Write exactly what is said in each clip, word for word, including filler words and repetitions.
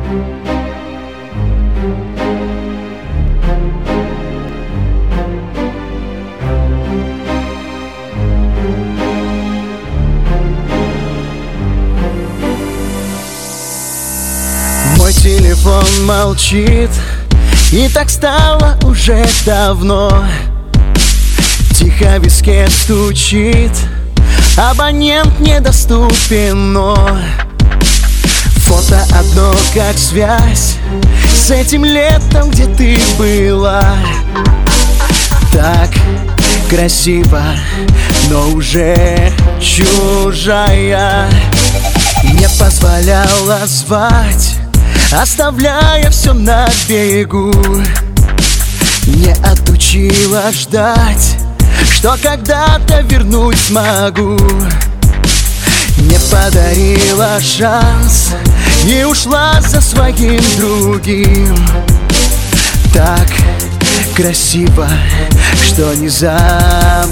Мой телефон молчит, и так стало уже давно. Тихо в виске стучит, абонент недоступен, но фото одно как связь с этим летом, где ты была. Так красиво, но уже чужая. Не позволяла звать, оставляя все на берегу. Не отучила ждать, что когда-то вернуть смогу. Не подарила шанс и ушла за своим другим. Так красиво, что не забываю.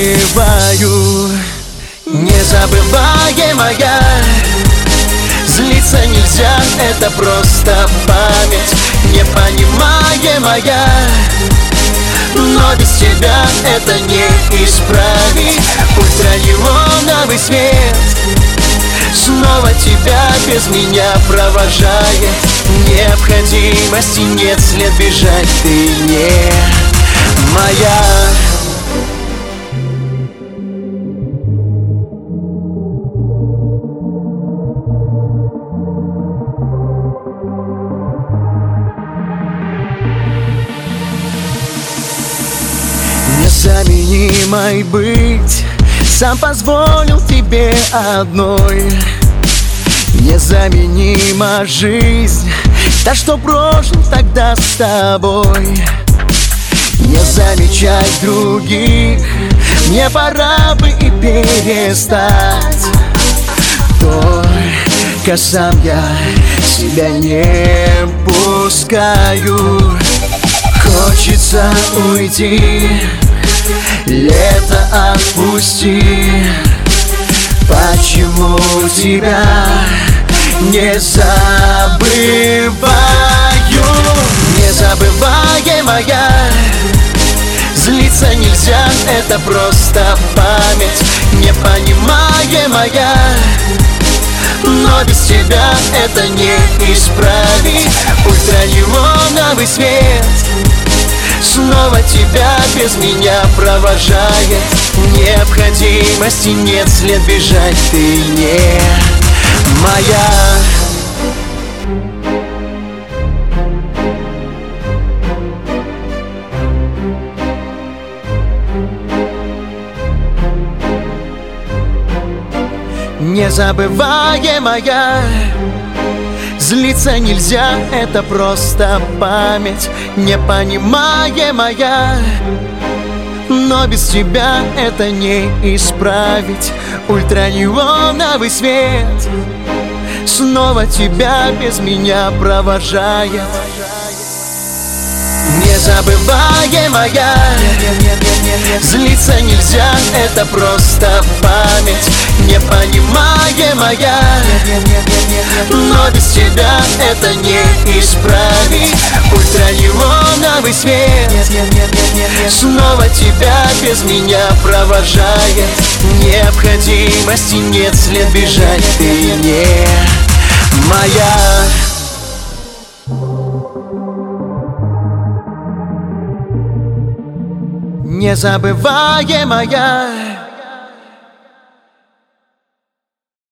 Незабываемая, злиться нельзя, это просто память. Непонимаемая, но без тебя это не исправить. Ультранеоновый свет снова тебя без меня провожает. Необходимости нет, след бежать, ты не моя. Незаменимой быть сам позволил тебе одной. Незаменима жизнь, та, что прожил тогда с тобой. Не замечать других, мне пора бы и перестать. Только сам я себя не пускаю. Хочется уйти, лето отпусти. Почему тебя не забываю? Незабываемая, злиться нельзя, это просто память. Непонимаемая, но без тебя это не исправить. Ультранеоновый свет снова тебя без меня провожает. Необходимости нет, след бежать, ты не моя. Незабываемая, злиться нельзя, это просто память. Непонимаемая, но без тебя это не исправить. Ультранеоновый свет снова тебя без меня провожает. Незабываемая, злиться нельзя, это просто память. Непонимаемая, но без тебя это не исправить. Ультранеоновый свет снова тебя без меня провожает. Необходимости нет, след бежать, ты не моя. Незабываемая,